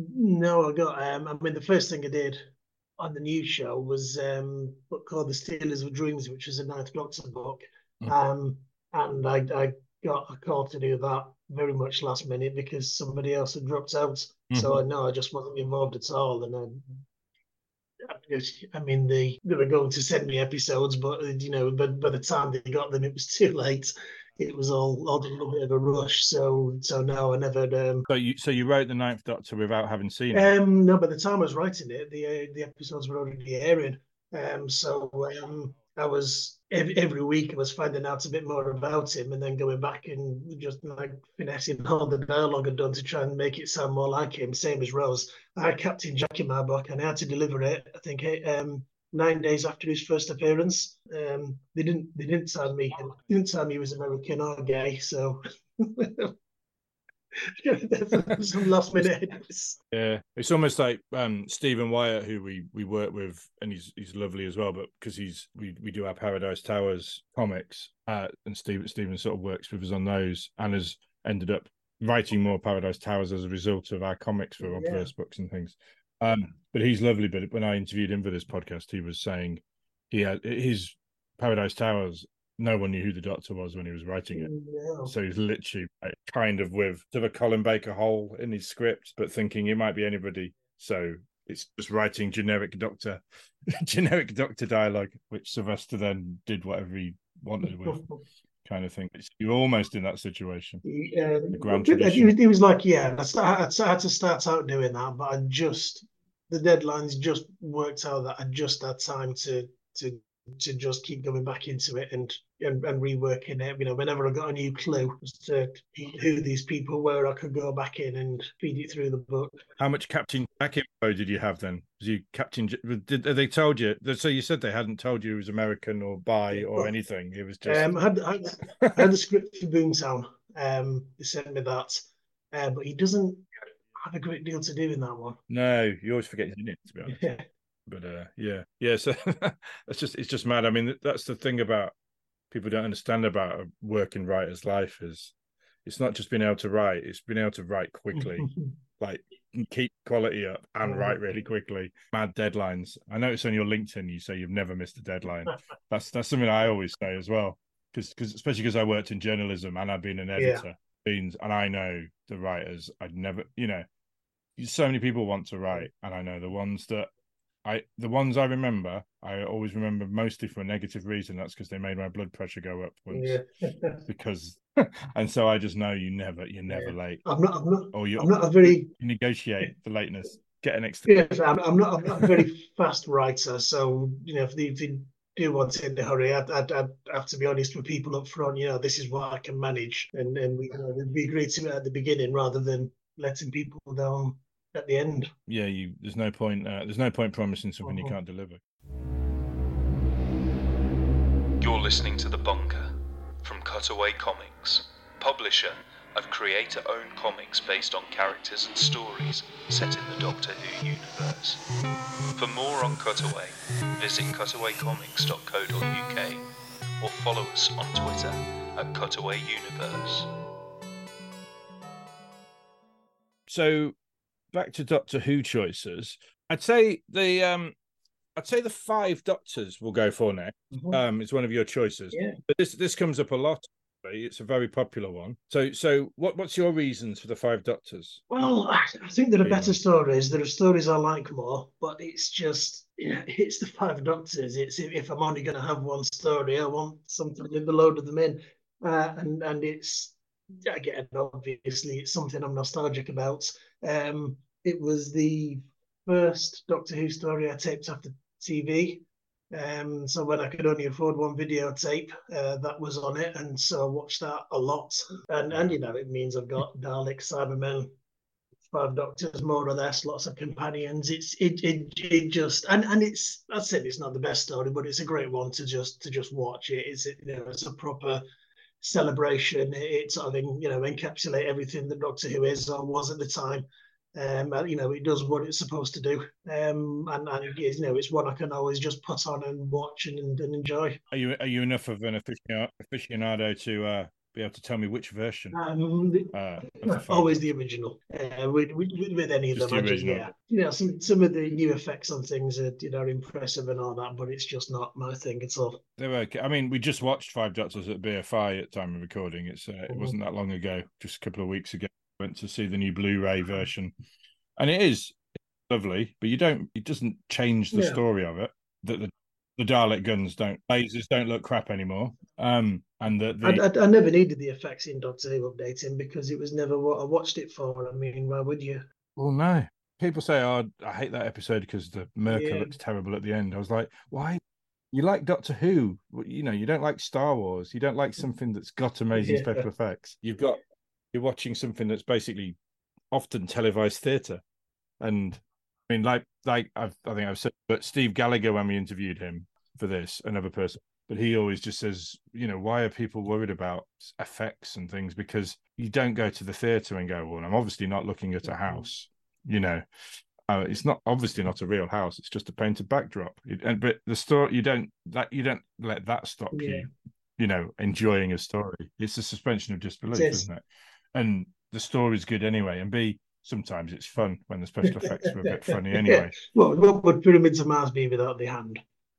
no, I got. Um, I mean, the first thing I did on the news show was um, book called The Stealers of Dreams, which is a Ninth Doctor book, Mm. um, and I, I got a call to do that very much last minute because somebody else had dropped out. So I know I just wasn't involved at all, and I. I mean, they, they were going to send me episodes, but you know, but by the time they got them, it was too late. It was all all in a bit of a rush. So, so no, I never. Um, So you so you wrote the Ninth Doctor without having seen it. um, no, by the time I was writing it, the uh, the episodes were already airing. Um, so um, I was every, every week I was finding out a bit more about him, and then going back and just like finessing all the dialogue I'd done to try and make it sound more like him. Same as Rose. I had Captain Jack in my book, and I had to deliver it. I think eh, um, nine days after his first appearance. Um, they didn't they didn't tell me they didn't tell me he was American or gay. So. Some last minute. Yeah, it's almost like um, Stephen Wyatt, who we we work with, and he's he's lovely as well. But because he's we we do our Paradise Towers comics, uh, and Stephen Stephen sort of works with us on those, and has ended up writing more Paradise Towers as a result of our comics for Yeah. Obverse books and things. Um, but he's lovely. But when I interviewed him for this podcast, he was saying he had his Paradise Towers. No one knew who the Doctor was when he was writing it. No. So he's literally like, kind of with sort of a Colin Baker hole in his script, but thinking it might be anybody. So it's just writing generic Doctor, generic Doctor dialogue, which Sylvester then did whatever he wanted with, kind of thing. It's, you're almost in that situation. Yeah, The grand it, tradition. it, it was like, yeah, I, start, I had to start out doing that, but I just, the deadlines just worked out that I just had time to to to just keep going back into it and, and and reworking it. You know, whenever I got a new clue as to who these people were, I could go back in and feed it through the book. How much Captain Jack info did you have then? Was you Captain? Did they told you? So you said they hadn't told you he was American or bi or anything. It was just. Um, I had I had, I had the script for Boomtown. Um, they sent me that, uh, but he doesn't have a great deal to do in that one. No, you always forget he's in it, to be honest. Yeah. But uh, yeah, yeah. So that's just it's just mad. I mean, that's the thing about people don't understand about a working writer's life is it's not just being able to write; it's being able to write quickly, like keep quality up and write really quickly. Mad deadlines. I noticed on your LinkedIn you say you've never missed a deadline. That's that's something I always say as well, because because especially because I worked in journalism and I've been an editor, yeah. and I know the writers. I'd never, you know, so many people want to write, and I know the ones that. I the ones I remember, I always remember mostly for a negative reason. That's because they made my blood pressure go up once. Yeah. because, and so I just know you never, you're never yeah. late. I'm not. I'm not. Or you. I'm not a very. You negotiate the lateness. Get an extra. Yes, I'm, I'm not. I'm not a very fast writer. So you know, if they, if they do want it in a hurry, I'd, I'd, I'd have to be honest with people up front. You know, this is what I can manage, and and we, you know, we agree to it at the beginning rather than letting people down at the end. Yeah, you. There's no point. Uh, there's no point promising something uh-huh. you can't deliver. You're listening to The Bunker from Cutaway Comics, publisher of creator-owned comics based on characters and stories set in the Doctor Who universe. For more on Cutaway, visit cutaway comics dot co dot uk or follow us on Twitter at Cutaway Universe. So. Back to Doctor Who choices. I'd say the um, I'd say the five Doctors will go for next. Mm-hmm. Um, it's one of your choices. Yeah. But this this comes up a lot. It's a very popular one. So so what what's your reasons for the five Doctors? Well, I, I think there are better stories. There are stories I like more, but it's just you know, it's the five Doctors. It's if, if I'm only going to have one story, I want something with a load of them in, uh, and and it's again obviously it's something I'm nostalgic about. Um, it was the first Doctor Who story I taped after T V. Um, so when I could only afford one videotape, uh, that was on it, and so I watched that a lot. And and you know, it means I've got Daleks, Cybermen, five Doctors, more or less, lots of companions. It's it it it just and and it's I said it's not the best story, but it's a great one to just to just watch. It is you know it's a proper celebration. It sort of you know encapsulate everything that Doctor Who is or was at the time. Um, you know, it does what it's supposed to do, um, and and you know, it's one I can always just put on and watch and, and enjoy. Are you are you enough of an aficionado to uh, be able to tell me which version? Um, the, uh, the always the original. Uh, with, with, with any of just them, the I just, yeah, you know, some some of the new effects on things are you know impressive and all that, but it's just not my thing at all. They were. I mean, we just watched Five Doctors at B F I at time of recording. It's uh, mm-hmm. It wasn't that long ago, just a couple of weeks ago. Went to see the new Blu-ray version, and it is lovely, but you don't. It doesn't change the yeah. story of it. That the, the Dalek guns don't lasers don't look crap anymore. Um, and the, the... I, I, I never needed the effects in Doctor Who updating because it was never what I watched it for. I mean, why would you? Well, no. People say, "Oh, I hate that episode because the Merca yeah. looks terrible at the end." I was like, "Why? You like Doctor Who? You know, you don't like Star Wars. You don't like something that's got amazing yeah. special effects. You've got." You're watching something that's basically often televised theatre, and I mean, like, like I've, I think I've said, but Steve Gallagher, when we interviewed him for this, another person, but he always just says, you know, why are people worried about effects and things? Because you don't go to the theatre and go, well, I'm obviously not looking at a house, you know, uh, it's not obviously not a real house; it's just a painted backdrop. It, and but the story, you don't that you don't let that stop yeah. you, you know, enjoying a story. It's a suspension of disbelief, it is. Isn't it? And the story's good anyway, and B, sometimes it's fun when the special effects are a bit funny anyway. Yeah. Well, what would Pyramids of Mars be without the hand?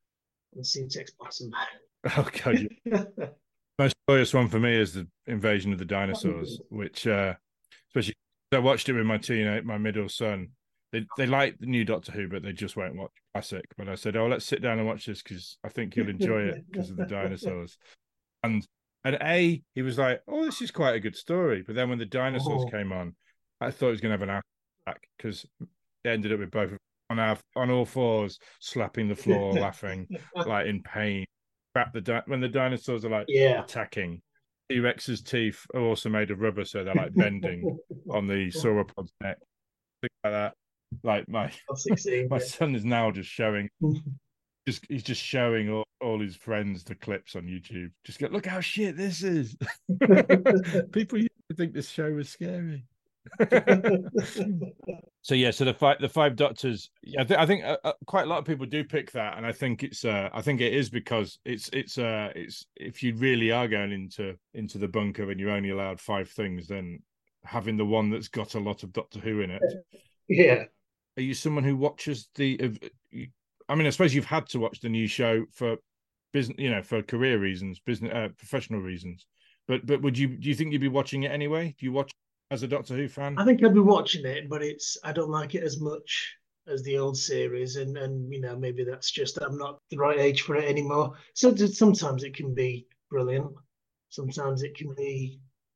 And Syntax Blossom. Oh, God. Yeah. Most joyous one for me is the Invasion of the Dinosaurs, which, uh, especially, I watched it with my teenage, my middle son. They they like the new Doctor Who, but they just won't watch classic. But I said, oh, let's sit down and watch this because I think you'll enjoy it because of the dinosaurs. And And A, he was like, oh, this is quite a good story. But then when the dinosaurs oh. came on, I thought he was going to have an attack because they ended up with both. on our on all fours, slapping the floor, laughing, like in pain. Crap the di- when the dinosaurs are like Yeah. attacking. T-Rex's teeth are also made of rubber, so they're like bending on the sauropod's neck. Things like that. Like my my son is now just showing, just he's just showing all, all his friends the clips on YouTube. Just go, look how shit this is. People used to think this show was scary. So yeah, so the five the five doctors. I, th- I think uh, uh, quite a lot of people do pick that, and I think it's uh, I think it is because it's it's uh it's if you really are going into into the bunker and you're only allowed five things, then having the one that's got a lot of Doctor Who in it. Yeah. Are you someone who watches the? Uh, I mean, I suppose you've had to watch the new show for business, you know, for career reasons, business, uh, professional reasons. But but would you do you think you'd be watching it anyway? Do you watch as a Doctor Who fan? I think I'd be watching it, but it's I don't like it as much as the old series, and and you know maybe that's just I'm not the right age for it anymore. So sometimes it can be brilliant, sometimes it can be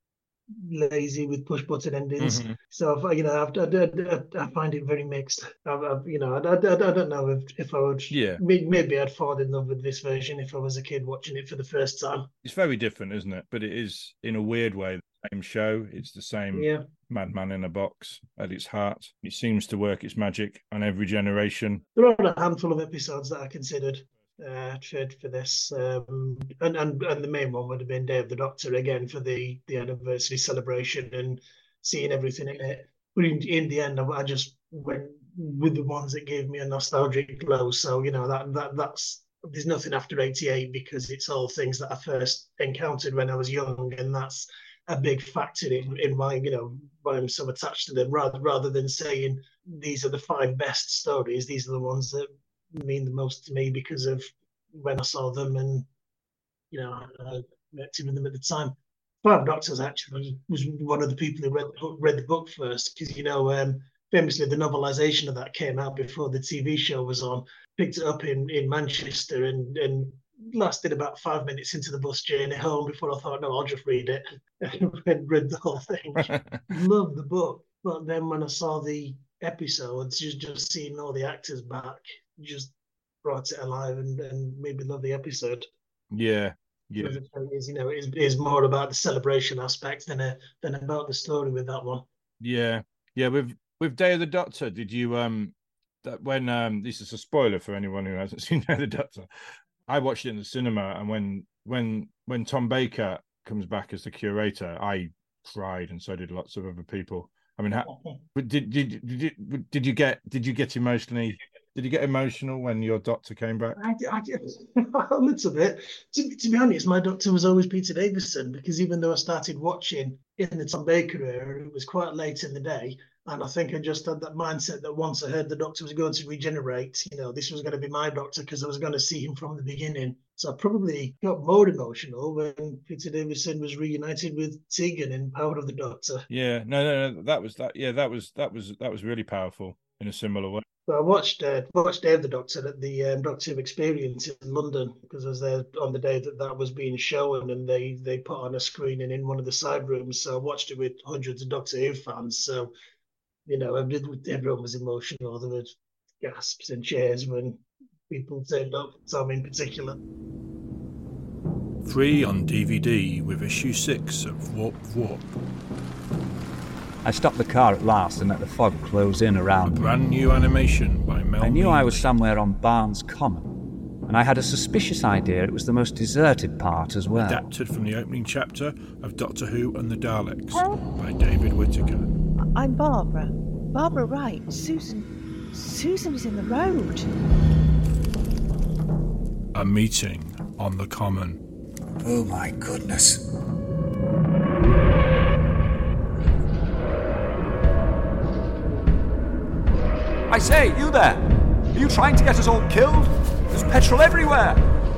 lazy with push button endings. Mm-hmm. So you know I, I, I find it very mixed. I, I, you know I, I, I don't know if, if I would. Yeah. Maybe I'd fall in love with this version if I was a kid watching it for the first time. It's very different, isn't it? But it is in a weird way the same show. It's the same. Yeah. Madman in a box at its heart. It seems to work its magic on every generation. There are a handful of episodes that I considered uh, for for this, um, and and and the main one would have been Day of the Doctor again for the the anniversary celebration and seeing everything in it. But in, in the end, I, I just went with the ones that gave me a nostalgic glow. So you know that that that's there's nothing after eighty-eight because it's all things that I first encountered when I was young, and that's a big factor in, in why, you know, why I'm so attached to them, rather rather than saying these are the five best stories. These are the ones that mean the most to me because of when I saw them and, you know, I met him in them at the time. Five Doctors actually was one of the people who read, read the book first because, you know, um, famously the novelisation of that came out before the T V show was on. Picked it up in, in Manchester and, and lasted about five minutes into the bus journey home before I thought, no, I'll just read it. And read the whole thing. Loved the book. But then when I saw the episodes, just, just seeing all the actors back just brought it alive and, and made me love the episode. Yeah. Yeah. Is, you know, it is, it is more about the celebration aspect than a, than about the story with that one. Yeah. Yeah. With with Day of the Doctor, did you um that when um this is a spoiler for anyone who hasn't seen Day of the Doctor. I watched it in the cinema, and when when when Tom Baker comes back as the curator, I cried, and so did lots of other people. I mean, how, did did did you, did you get did you get emotionally? Did you get emotional when your doctor came back? I, I, a little bit. To, to be honest, my doctor was always Peter Davison because even though I started watching in the Tom Baker era, it was quite late in the day. And I think I just had that mindset that once I heard the Doctor was going to regenerate, you know, this was going to be my Doctor because I was going to see him from the beginning. So I probably got more emotional when Peter Davison was reunited with Tegan in Power of the Doctor. Yeah, no, no, no, that was that. Yeah, that was that was that was really powerful in a similar way. But I watched uh, watched Day of the Doctor at the um, Doctor Who Experience in London because I was there on the day that that was being shown, and they they put on a screening in one of the side rooms. So I watched it with hundreds of Doctor Who fans. So. You know, everyone was emotional. There were gasps and cheers when people turned up, Tom in particular. Free on D V D with issue six of Warp Warp. I stopped the car at last and let the fog close in around A brand new animation by Mel I knew Mead. I was somewhere on Barnes Common, and I had a suspicious idea it was the most deserted part as well. Adapted from the opening chapter of Doctor Who and the Daleks by David Whittaker. I'm Barbara. Barbara Wright. Susan. Susan was in the road. A meeting on the Common. Oh my goodness. I say, you there! Are you trying to get us all killed? There's petrol everywhere!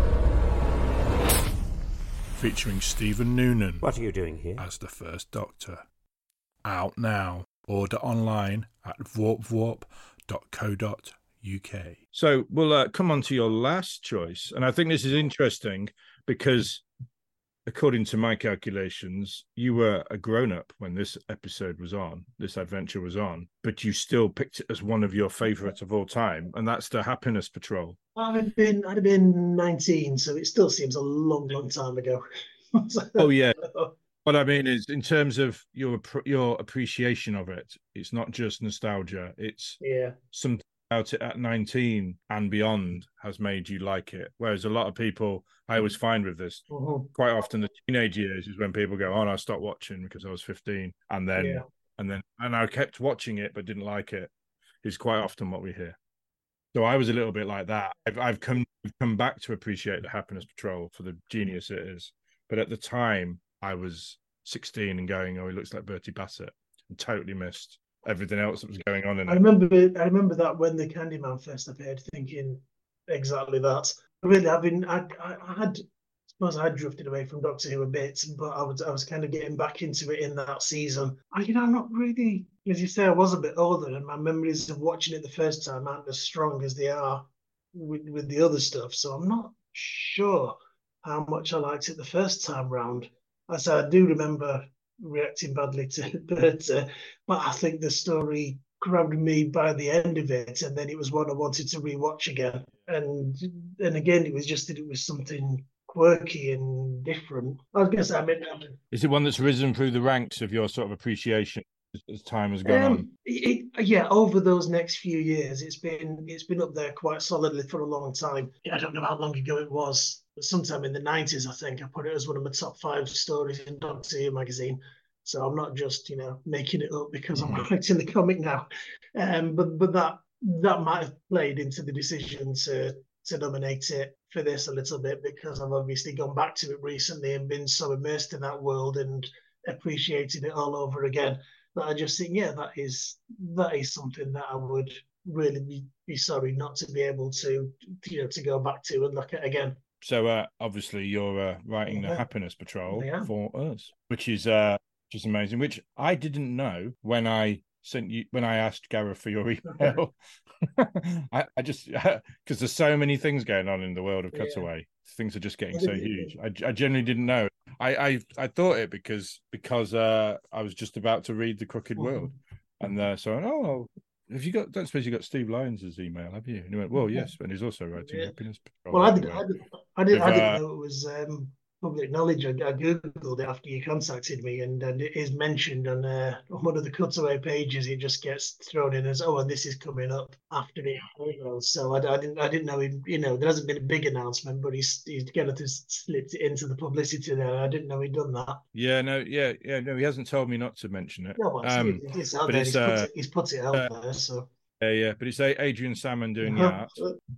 Featuring Stephen Noonan. What are you doing here? As the First Doctor. Out now. Order online at warp warp dot co dot uk. So we'll uh, come on to your last choice. And I think this is interesting because according to my calculations, you were a grown-up when this episode was on, this adventure was on, but you still picked it as one of your favourites of all time, and that's the Happiness Patrol. I'd been I'd have been nineteen, so it still seems a long, long time ago. Oh yeah. What I mean is, in terms of your your appreciation of it, it's not just nostalgia. It's yeah, something about it at nineteen and beyond has made you like it. Whereas a lot of people, I was fine with this. Mm-hmm. Quite often, the teenage years is when people go, "Oh, no, I stopped watching because I was fifteen," and then yeah. and then and I kept watching it but didn't like it. Is quite often what we hear. So I was a little bit like that. I've, I've come I've come back to appreciate the Happiness Patrol for the genius it is. But at the time, I was sixteen and going, "Oh, he looks like Bertie Bassett," and totally missed everything else that was going on in it. I remember I remember that when the Candyman first appeared, thinking exactly that. Really, having I, I, I had I suppose I had drifted away from Doctor Who a bit, but I was I was kind of getting back into it in that season. I, you know, I'm not really, as you say, I was a bit older, and my memories of watching it the first time aren't as strong as they are with, with the other stuff. So I'm not sure how much I liked it the first time round. I said I do remember reacting badly to Berta, but I think the story grabbed me by the end of it, and then it was one I wanted to rewatch again. And and again, it was just that it was something quirky and different. I was going to say, I mean, is it one that's risen through the ranks of your sort of appreciation as time has gone um, on? It, yeah, over those next few years, it's been it's been up there quite solidly for a long time. I don't know how long ago it was, but sometime in the nineties, I think I put it as one of my top five stories in Doctor Who magazine. So I'm not just, you know, making it up because I'm writing the comic now. Um, but but that that might have played into the decision to to nominate it for this a little bit, because I've obviously gone back to it recently and been so immersed in that world and appreciating it all over again that I just think, yeah, that is that is something that I would really be, be sorry not to be able to, you know, to go back to and look at again. So uh, obviously you're uh, writing Yeah. the Happiness Patrol Yeah. for us, which is uh, which is amazing. Which I didn't know when I sent you when I asked Gareth for your email. I, I just because there's so many things going on in the world of Cutaway. Yeah. Things are just getting so huge. I, I generally didn't know. I, I I thought it because because uh, I was just about to read The Crooked mm-hmm. World, and uh, so oh, have you got? Don't suppose you got Steve Lyons' email, have you? And he went, well, yes, and he's also writing yeah. Happiness Patrol. Well, I didn't, I didn't, I didn't, I didn't uh, know it was um, public knowledge. I, I googled it after you contacted me, and, and it is mentioned on, uh, on one of the Cutaway pages. It just gets thrown in as, oh, and this is coming up after it. So I, I didn't, I didn't know him. You know, there hasn't been a big announcement, but he's he's kind of just slipped it into the publicity there. I didn't know he'd done that. Yeah, no, yeah, yeah, no, he hasn't told me not to mention it. No, well, um, it is out there. He's, uh, put it, he's put it out uh, there, so. Yeah, yeah, but it's Adrian Salmon doing the art.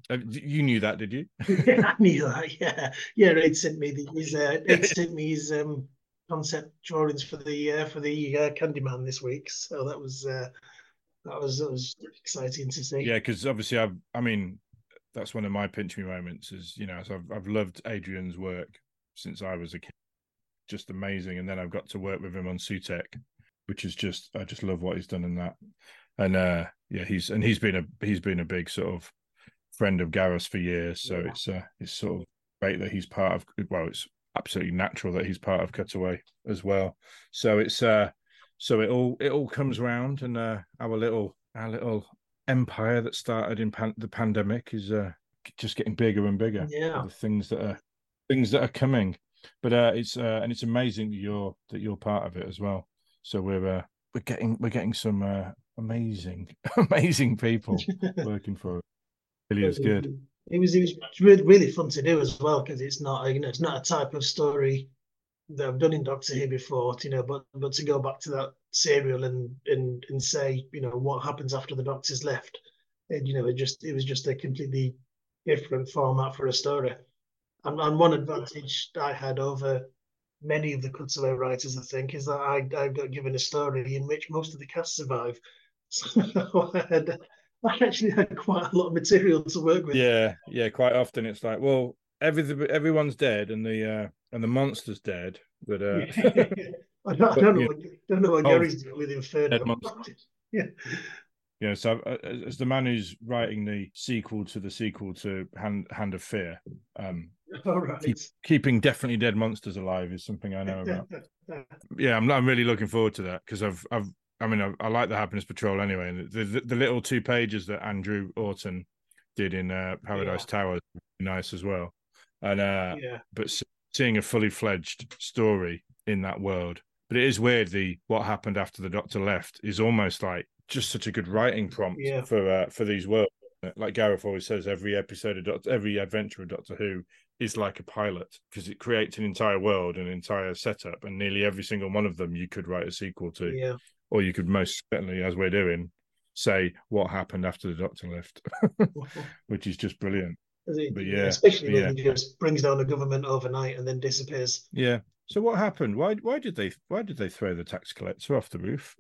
You knew that, did you? Yeah, I knew that. Yeah, yeah. Ed sent me the, his. Uh, Ed sent me his um, concept drawings for the uh, for the uh, Candyman this week. So that was uh, that was that was exciting to see. Yeah, because obviously, I've. I mean, that's one of my pinch me moments. Is you know, so I've I've loved Adrian's work since I was a kid. Just amazing, and then I've got to work with him on Sutek, which is just I just love what he's done in that. And uh, yeah, he's and he's been a he's been a big sort of friend of Gareth's for years. So yeah. it's uh, it's sort of great that he's part of. Well, it's absolutely natural that he's part of Cutaway as well. So it's uh, so it all it all comes round, and uh, our little our little empire that started in pan- the pandemic is uh, just getting bigger and bigger. Yeah, the things that are things that are coming, but uh, it's uh, and it's amazing that you're that you're part of it as well. So we're uh, we're getting we're getting some. Uh, Amazing, amazing people working for it. Really is good. It was it was really, really fun to do as well, because it's not you know it's not a type of story that I've done in Doctor Who before, you know. But but to go back to that serial and and and say you know what happens after the Doctor's left, and you know it just it was just a completely different format for a story. And, and one advantage I had over many of the Cutaway writers, I think, is that I I got given a story in which most of the cast survive. So I, had, I actually had quite a lot of material to work with. Yeah, yeah. Quite often it's like, well, everything, everyone's dead, and the uh, and the monster's dead. But uh, I don't, I don't know. What, don't know what Gary's doing with Inferno. Yeah. Yeah. So uh, as the man who's writing the sequel to the sequel to Hand Hand of Fear, um, All right. Keep, keeping definitely dead monsters alive is something I know about. Yeah, I'm I'm really looking forward to that because I've I've I mean I, I like the Happiness Patrol anyway, and the, the the little two pages that Andrew Orton did in uh, Paradise yeah. Tower is nice as well. And uh, yeah. but seeing a fully fledged story in that world, but it is weird. The what happened after the Doctor left is almost like just such a good writing prompt yeah. for uh, for these worlds. Like Gareth always says, every episode of Doctor, every adventure of Doctor Who is like a pilot because it creates an entire world, an entire setup, and nearly every single one of them you could write a sequel to, yeah. or you could most certainly, as we're doing, say what happened after the Doctor left, which is just brilliant. But yeah, especially but when yeah. he just brings down a government overnight and then disappears. Yeah. So what happened? Why? Why did they? Why did they throw the tax collector off the roof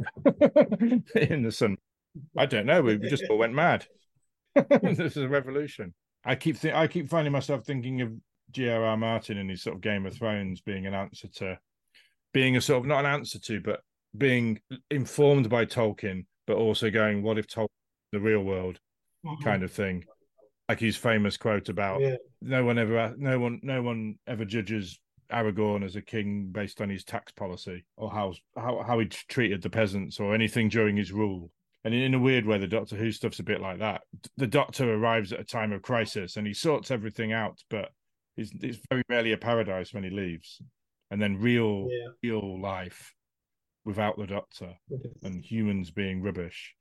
in the sun? I don't know. We just all went mad. This is a revolution. I keep th- I keep finding myself thinking of G R R Martin and his sort of Game of Thrones being an answer to, being a sort of not an answer to, but being informed by Tolkien, but also going, what if Tolkien the real world, mm-hmm. kind of thing. Like his famous quote about yeah. no one ever, no one, no one ever judges Aragorn as a king based on his tax policy or how how how he treated the peasants or anything during his rule. And in a weird way, the Doctor Who stuff's a bit like that. The Doctor arrives at a time of crisis and he sorts everything out, but it's, it's very rarely a paradise when he leaves. And then real, yeah. real life without the Doctor and humans being rubbish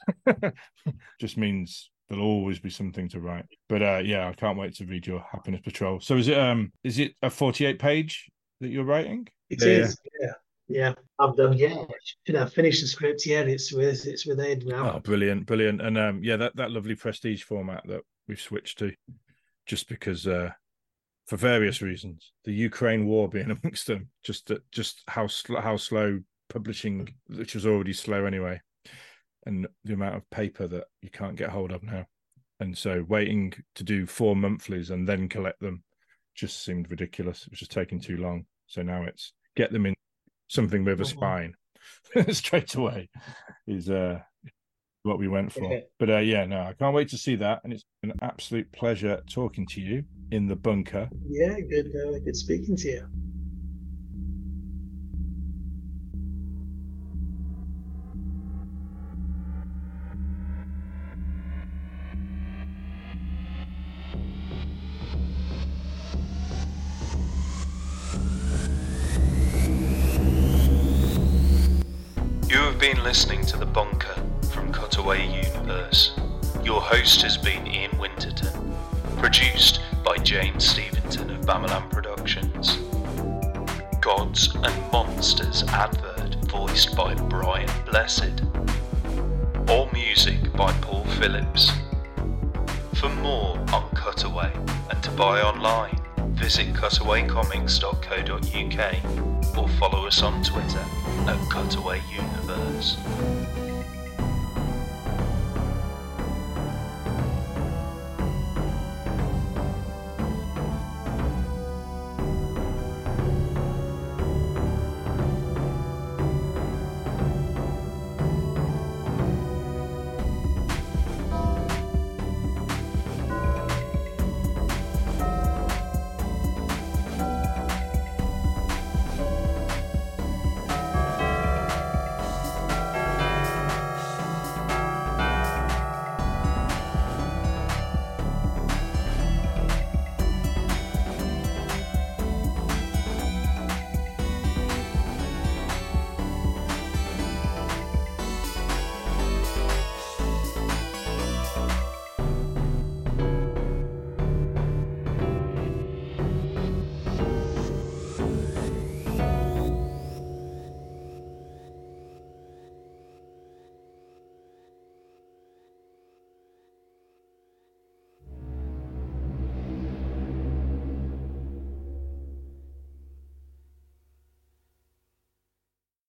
just means there'll always be something to write. But uh, yeah, I can't wait to read your Happiness Patrol. So is it um is it a forty-eight page that you're writing? It yeah, is, yeah. yeah. Yeah, I've done. Yeah, should have finished the script. Yeah, it's with it's with Ed now. Oh, brilliant, brilliant, and um, yeah, that, that lovely prestige format that we've switched to, just because uh, for various reasons, the Ukraine war being amongst them, just that, just how sl- how slow publishing, which was already slow anyway, and the amount of paper that you can't get hold of now, and so waiting to do four monthlies and then collect them just seemed ridiculous. It was just taking too long. So now it's get them in. Something with a spine straight away is uh, what we went for. Okay. But uh, yeah, no, I can't wait to see that. And it's an absolute pleasure talking to you in the bunker. Yeah, good, uh, good speaking to you. Been listening to The Bunker from Cutaway Universe. Your host has been Ian Winterton, produced by James Steventon of Bamalam Productions. Gods and Monsters advert voiced by Brian Blessed. All music by Paul Phillips. For more on Cutaway and to buy online, visit cutaway comics dot co dot uk or follow us on Twitter at Cutaway Universe.